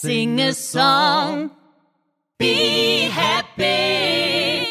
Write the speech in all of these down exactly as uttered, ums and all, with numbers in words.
Sing a song, be happy.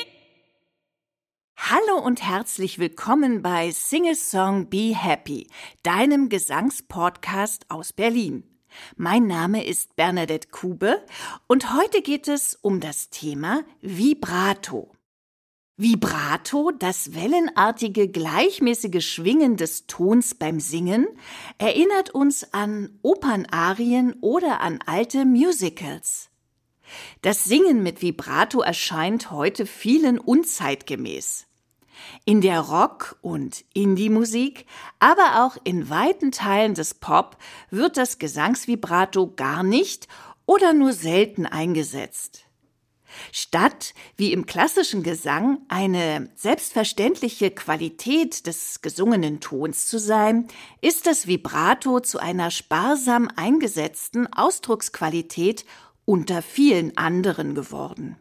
Hallo und herzlich willkommen bei Sing a Song, Be Happy, deinem Gesangspodcast aus Berlin. Mein Name ist Bernadette Kube und heute geht es um das Thema Vibrato. Vibrato, das wellenartige, gleichmäßige Schwingen des Tons beim Singen, erinnert uns an Opernarien oder an alte Musicals. Das Singen mit Vibrato erscheint heute vielen unzeitgemäß. In der Rock- und Indie-Musik, aber auch in weiten Teilen des Pop wird das Gesangsvibrato gar nicht oder nur selten eingesetzt. Statt, wie im klassischen Gesang, eine selbstverständliche Qualität des gesungenen Tons zu sein, ist das Vibrato zu einer sparsam eingesetzten Ausdrucksqualität unter vielen anderen geworden.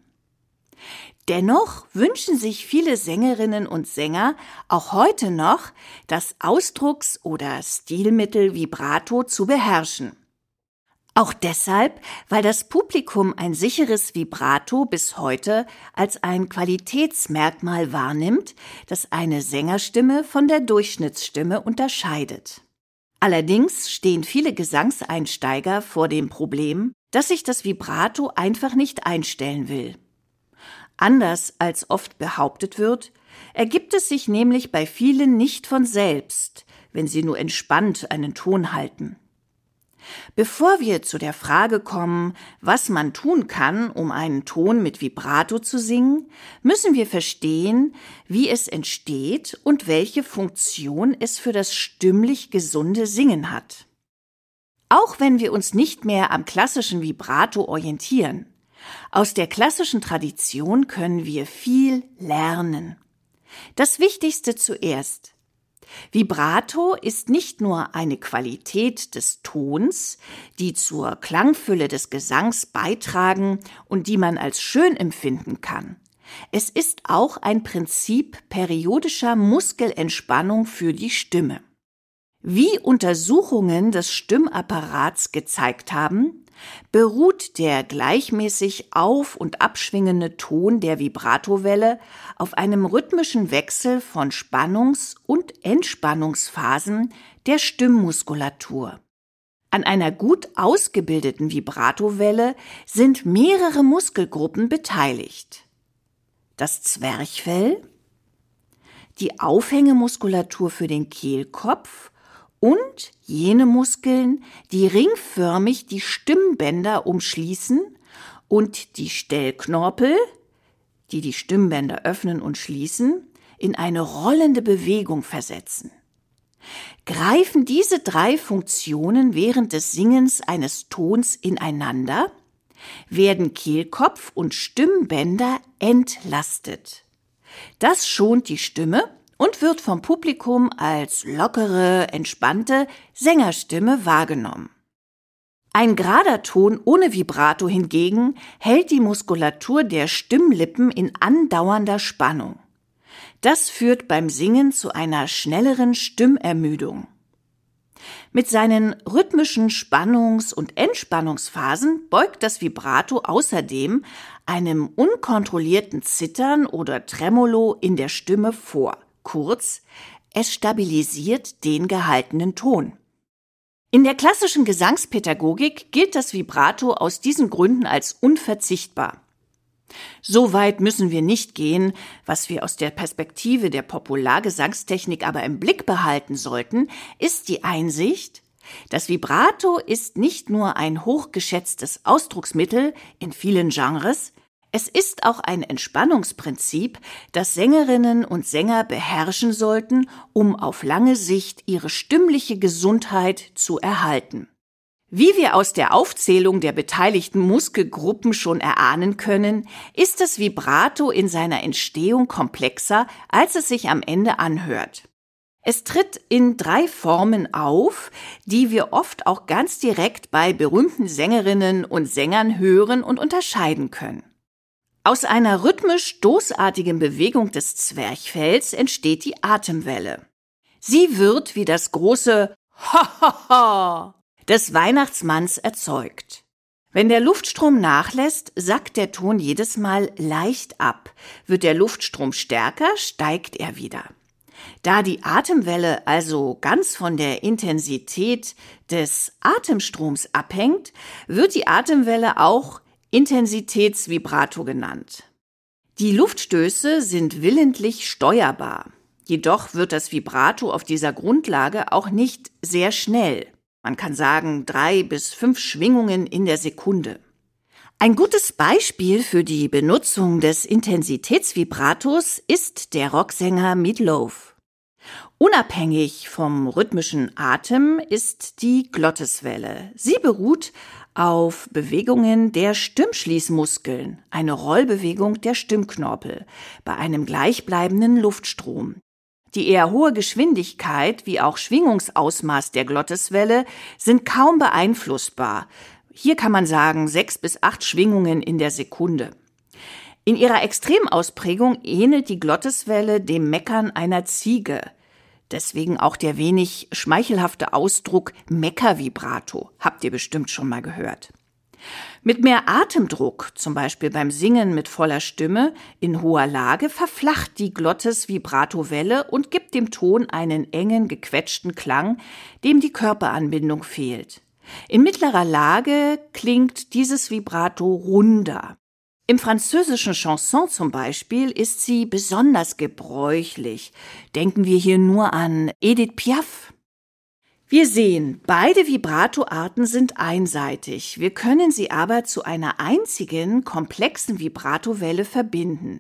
Dennoch wünschen sich viele Sängerinnen und Sänger auch heute noch, das Ausdrucks- oder Stilmittel Vibrato zu beherrschen. Auch deshalb, weil das Publikum ein sicheres Vibrato bis heute als ein Qualitätsmerkmal wahrnimmt, das eine Sängerstimme von der Durchschnittsstimme unterscheidet. Allerdings stehen viele Gesangseinsteiger vor dem Problem, dass sich das Vibrato einfach nicht einstellen will. Anders als oft behauptet wird, ergibt es sich nämlich bei vielen nicht von selbst, wenn sie nur entspannt einen Ton halten. Bevor wir zu der Frage kommen, was man tun kann, um einen Ton mit Vibrato zu singen, müssen wir verstehen, wie es entsteht und welche Funktion es für das stimmlich gesunde Singen hat. Auch wenn wir uns nicht mehr am klassischen Vibrato orientieren, aus der klassischen Tradition können wir viel lernen. Das Wichtigste zuerst. Vibrato ist nicht nur eine Qualität des Tons, die zur Klangfülle des Gesangs beitragen und die man als schön empfinden kann. Es ist auch ein Prinzip periodischer Muskelentspannung für die Stimme. Wie Untersuchungen des Stimmapparats gezeigt haben, beruht der gleichmäßig auf- und abschwingende Ton der Vibratowelle auf einem rhythmischen Wechsel von Spannungs- und Entspannungsphasen der Stimmmuskulatur. An einer gut ausgebildeten Vibratowelle sind mehrere Muskelgruppen beteiligt. Das Zwerchfell, die Aufhängemuskulatur für den Kehlkopf und jene Muskeln, die ringförmig die Stimmbänder umschließen und die Stellknorpel, die die Stimmbänder öffnen und schließen, in eine rollende Bewegung versetzen. Greifen diese drei Funktionen während des Singens eines Tons ineinander, werden Kehlkopf und Stimmbänder entlastet. Das schont die Stimme und wird vom Publikum als lockere, entspannte Sängerstimme wahrgenommen. Ein gerader Ton ohne Vibrato hingegen hält die Muskulatur der Stimmlippen in andauernder Spannung. Das führt beim Singen zu einer schnelleren Stimmermüdung. Mit seinen rhythmischen Spannungs- und Entspannungsphasen beugt das Vibrato außerdem einem unkontrollierten Zittern oder Tremolo in der Stimme vor. Kurz, es stabilisiert den gehaltenen Ton. In der klassischen Gesangspädagogik gilt das Vibrato aus diesen Gründen als unverzichtbar. So weit müssen wir nicht gehen, was wir aus der Perspektive der Populargesangstechnik aber im Blick behalten sollten, ist die Einsicht, das Vibrato ist nicht nur ein hochgeschätztes Ausdrucksmittel in vielen Genres, es ist auch ein Entspannungsprinzip, das Sängerinnen und Sänger beherrschen sollten, um auf lange Sicht ihre stimmliche Gesundheit zu erhalten. Wie wir aus der Aufzählung der beteiligten Muskelgruppen schon erahnen können, ist das Vibrato in seiner Entstehung komplexer, als es sich am Ende anhört. Es tritt in drei Formen auf, die wir oft auch ganz direkt bei berühmten Sängerinnen und Sängern hören und unterscheiden können. Aus einer rhythmisch-stoßartigen Bewegung des Zwerchfells entsteht die Atemwelle. Sie wird wie das große Ha-ha-ha des Weihnachtsmanns erzeugt. Wenn der Luftstrom nachlässt, sackt der Ton jedes Mal leicht ab. Wird der Luftstrom stärker, steigt er wieder. Da die Atemwelle also ganz von der Intensität des Atemstroms abhängt, wird die Atemwelle auch Intensitätsvibrato genannt. Die Luftstöße sind willentlich steuerbar. Jedoch wird das Vibrato auf dieser Grundlage auch nicht sehr schnell. Man kann sagen, drei bis fünf Schwingungen in der Sekunde. Ein gutes Beispiel für die Benutzung des Intensitätsvibratos ist der Rocksänger Meat Loaf. Unabhängig vom rhythmischen Atem ist die Glottiswelle. Sie beruht auf Bewegungen der Stimmschließmuskeln, eine Rollbewegung der Stimmknorpel, bei einem gleichbleibenden Luftstrom. Die eher hohe Geschwindigkeit wie auch Schwingungsausmaß der Glottiswelle sind kaum beeinflussbar. Hier kann man sagen sechs bis acht Schwingungen in der Sekunde. In ihrer Extremausprägung ähnelt die Glottiswelle dem Meckern einer Ziege. Deswegen auch der wenig schmeichelhafte Ausdruck Meckervibrato, habt ihr bestimmt schon mal gehört. Mit mehr Atemdruck, zum Beispiel beim Singen mit voller Stimme in hoher Lage, verflacht die Glottis-Vibratowelle und gibt dem Ton einen engen, gequetschten Klang, dem die Körperanbindung fehlt. In mittlerer Lage klingt dieses Vibrato runder. Im französischen Chanson zum Beispiel ist sie besonders gebräuchlich. Denken wir hier nur an Edith Piaf. Wir sehen, beide Vibratoarten sind einseitig. Wir können sie aber zu einer einzigen, komplexen Vibratowelle verbinden.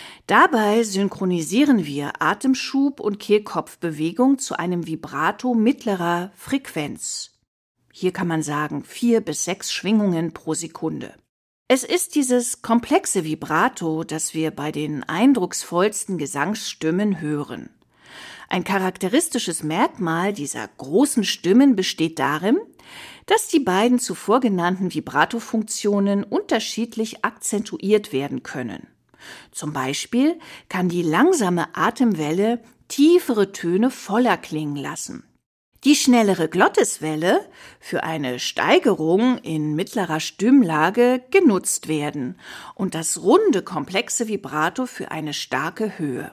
Dabei synchronisieren wir Atemschub und Kehlkopfbewegung zu einem Vibrato mittlerer Frequenz. Hier kann man sagen vier bis sechs Schwingungen pro Sekunde. Es ist dieses komplexe Vibrato, das wir bei den eindrucksvollsten Gesangsstimmen hören. Ein charakteristisches Merkmal dieser großen Stimmen besteht darin, dass die beiden zuvor genannten Vibratofunktionen unterschiedlich akzentuiert werden können. Zum Beispiel kann die langsame Atemwelle tiefere Töne voller klingen lassen. Die schnellere Glottiswelle für eine Steigerung in mittlerer Stimmlage genutzt werden und das runde, komplexe Vibrato für eine starke Höhe.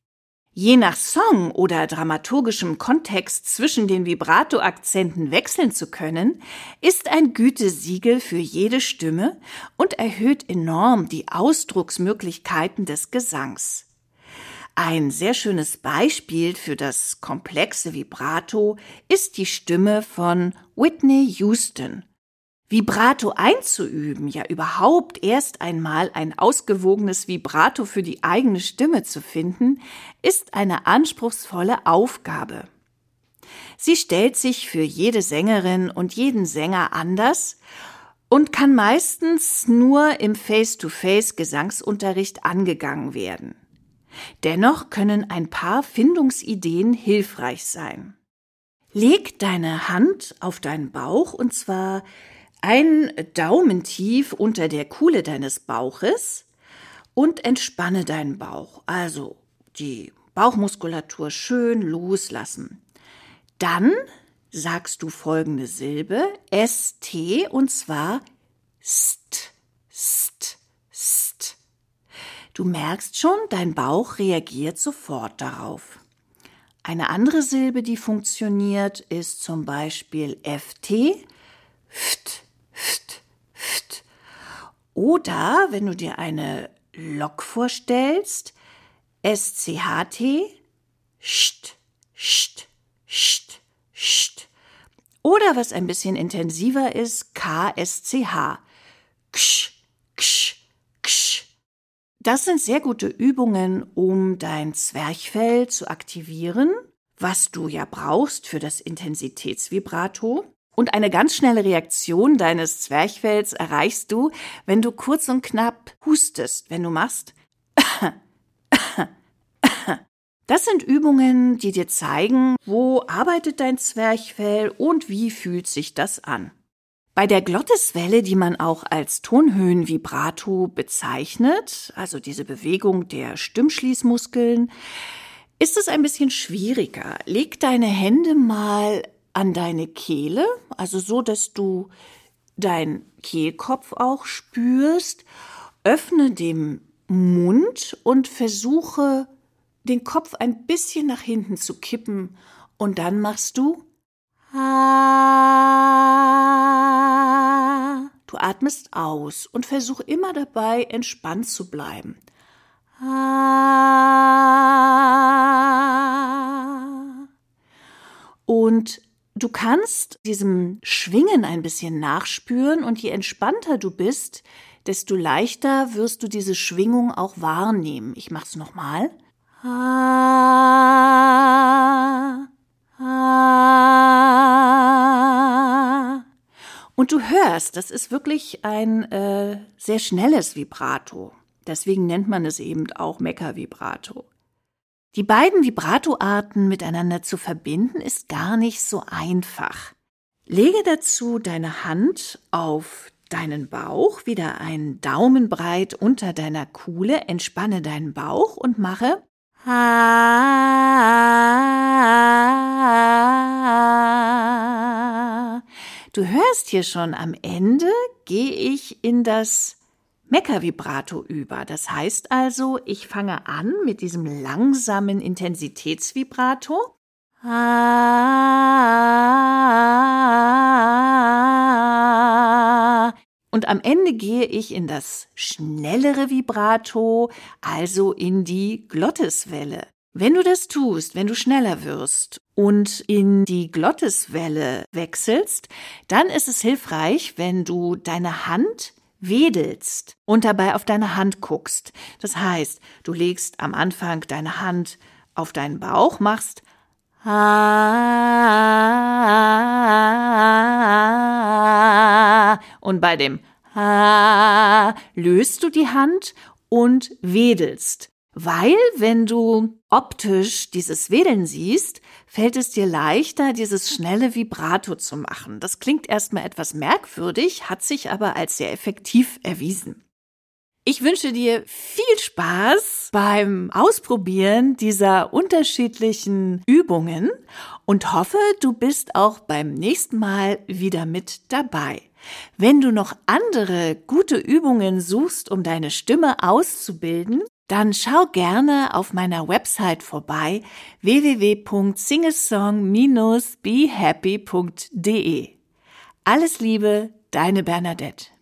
Je nach Song oder dramaturgischem Kontext zwischen den Vibrato-Akzenten wechseln zu können, ist ein Gütesiegel für jede Stimme und erhöht enorm die Ausdrucksmöglichkeiten des Gesangs. Ein sehr schönes Beispiel für das komplexe Vibrato ist die Stimme von Whitney Houston. Vibrato einzuüben, ja überhaupt erst einmal ein ausgewogenes Vibrato für die eigene Stimme zu finden, ist eine anspruchsvolle Aufgabe. Sie stellt sich für jede Sängerin und jeden Sänger anders und kann meistens nur im Face-to-Face-Gesangsunterricht angegangen werden. Dennoch können ein paar Findungsideen hilfreich sein. Leg deine Hand auf deinen Bauch und zwar ein Daumen tief unter der Kuhle deines Bauches und entspanne deinen Bauch, also die Bauchmuskulatur schön loslassen. Dann sagst du folgende Silbe, S T, und zwar st, st, st. Du merkst schon, dein Bauch reagiert sofort darauf. Eine andere Silbe, die funktioniert, ist zum Beispiel F T, ft, ft, ft. Oder, wenn du dir eine Lok vorstellst, S C H T, scht, scht, scht, scht. Oder, was ein bisschen intensiver ist, K S C H, ksch, ksch, ksch. Das sind sehr gute Übungen, um dein Zwerchfell zu aktivieren, was du ja brauchst für das Intensitätsvibrato. Und eine ganz schnelle Reaktion deines Zwerchfells erreichst du, wenn du kurz und knapp hustest, wenn du machst. Das sind Übungen, die dir zeigen, wo arbeitet dein Zwerchfell und wie fühlt sich das an. Bei der Glottiswelle, die man auch als Tonhöhenvibrato bezeichnet, also diese Bewegung der Stimmschließmuskeln, ist es ein bisschen schwieriger. Leg deine Hände mal an deine Kehle, also so, dass du deinen Kehlkopf auch spürst, öffne den Mund und versuche, den Kopf ein bisschen nach hinten zu kippen. Und dann machst du Ah. Du atmest aus und versuch immer dabei, entspannt zu bleiben. Ah. Und du kannst diesem Schwingen ein bisschen nachspüren und je entspannter du bist, desto leichter wirst du diese Schwingung auch wahrnehmen. Ich mach's nochmal. Ah. Ah. Und du hörst, das ist wirklich ein äh, sehr schnelles Vibrato. Deswegen nennt man es eben auch Mecca-Vibrato. Die beiden Vibratoarten miteinander zu verbinden, ist gar nicht so einfach. Lege dazu deine Hand auf deinen Bauch, wieder einen Daumen breit unter deiner Kuhle, entspanne deinen Bauch und mache Ah. Du hörst hier schon, am Ende gehe ich in das Mecca-Vibrato über. Das heißt also, ich fange an mit diesem langsamen Intensitätsvibrato. Und am Ende gehe ich in das schnellere Vibrato, also in die Glottiswelle. Wenn du das tust, wenn du schneller wirst und in die Glottiswelle wechselst, dann ist es hilfreich, wenn du deine Hand wedelst und dabei auf deine Hand guckst. Das heißt, du legst am Anfang deine Hand auf deinen Bauch, machst und bei dem löst du die Hand und wedelst. Weil, wenn du optisch dieses Wedeln siehst, fällt es dir leichter, dieses schnelle Vibrato zu machen. Das klingt erstmal etwas merkwürdig, hat sich aber als sehr effektiv erwiesen. Ich wünsche dir viel Spaß beim Ausprobieren dieser unterschiedlichen Übungen und hoffe, du bist auch beim nächsten Mal wieder mit dabei. Wenn du noch andere gute Übungen suchst, um deine Stimme auszubilden, dann schau gerne auf meiner Website vorbei w w w punkt singesong Bindestrich be happy punkt de. Alles Liebe, deine Bernadette.